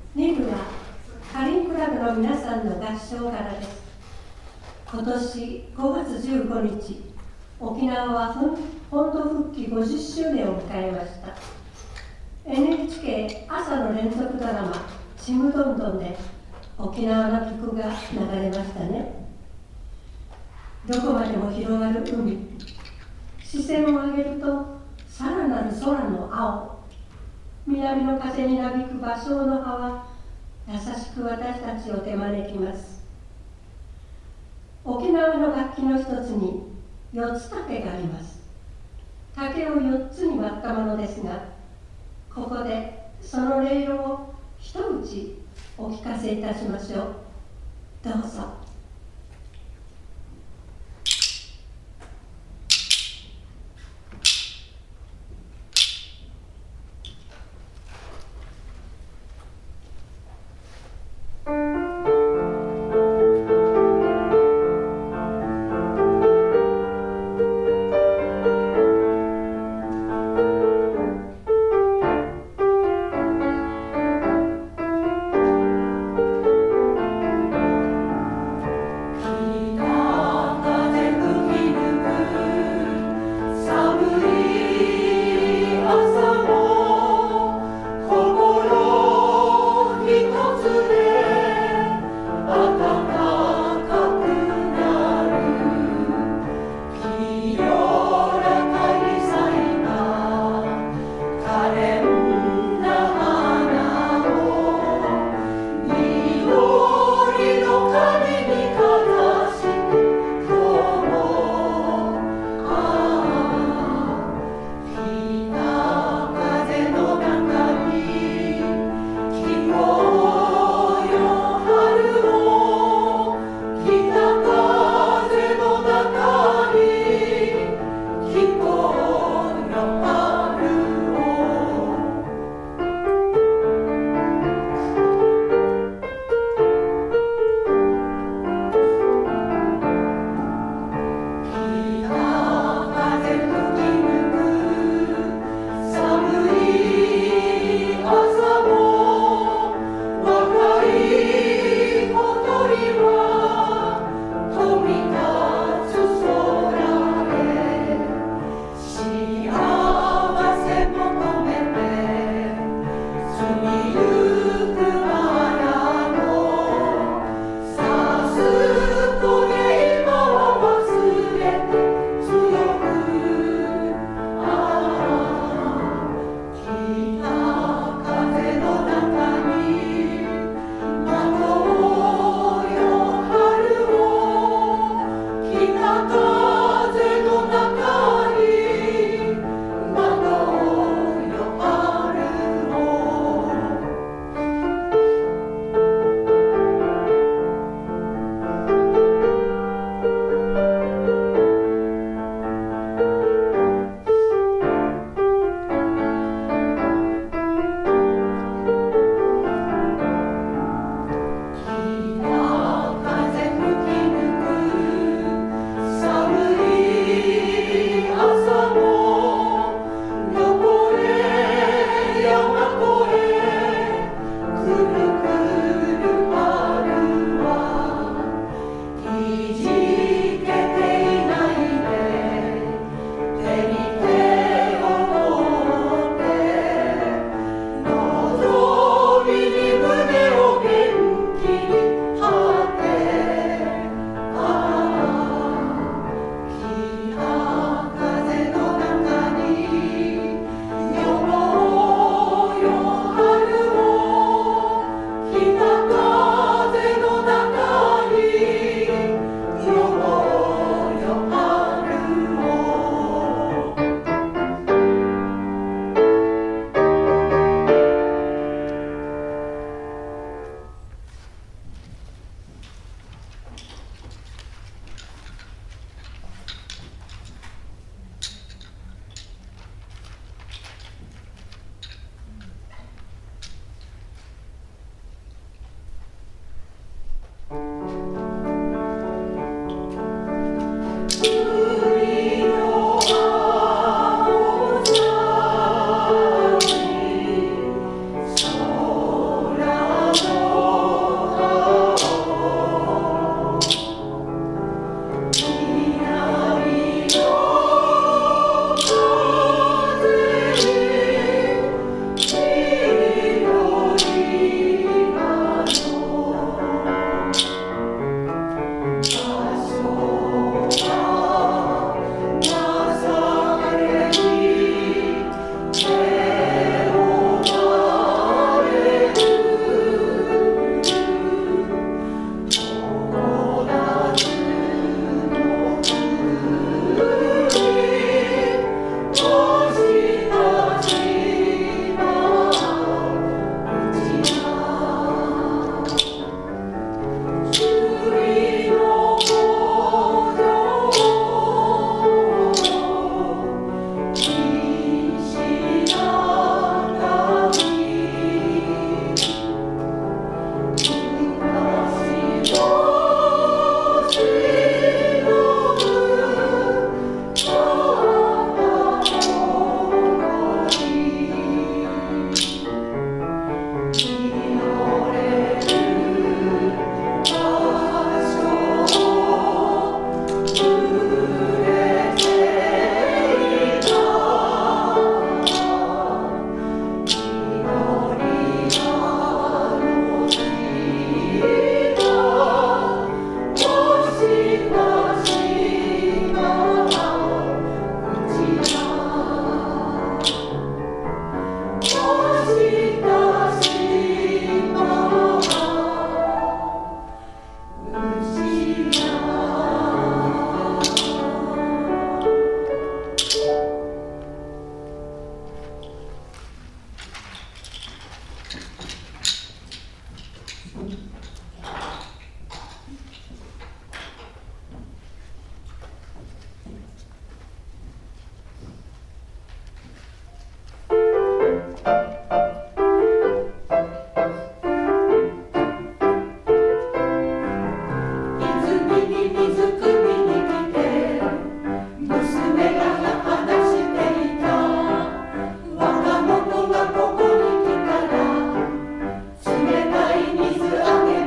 2部はカリンクラブの皆さんの合唱からです。今年5月15日、沖縄は本土復帰50周年を迎えました。NHK 朝の連続ドラマ「ちむどんどん」で沖縄の曲が流れましたね。どこまでも広がる海、視線を上げるとさらなる空の青、南の風になびく芭蕉の葉は優しく私たちを手招きます。沖縄の楽器の一つに四つ竹があります。竹を4つに割ったものですが、ここでその音色を一口お聞かせいたしましょう。どうぞ。 若者がここに来たら冷たい水あげ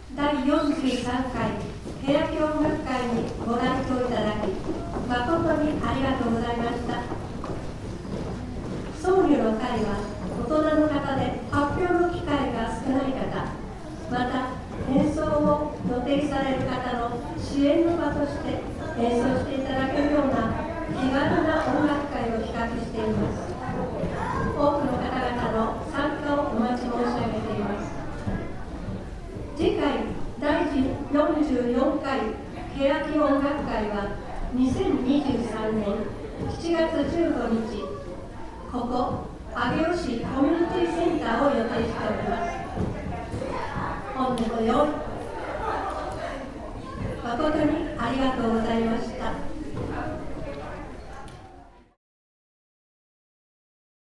第43回欅音楽会にご来場いただき、誠にありがとうございました。僧侶の会は、大人の方で発表の機会が少ない方、また演奏を予定される方の支援の場として演奏していただけるような気軽な音楽会を企画しています。多くの方々の参加をお待ち申し上げています。次回第44回欅音楽会は2023年7月15日、ここ上尾市コミュニティセンターを予定しております。本日よ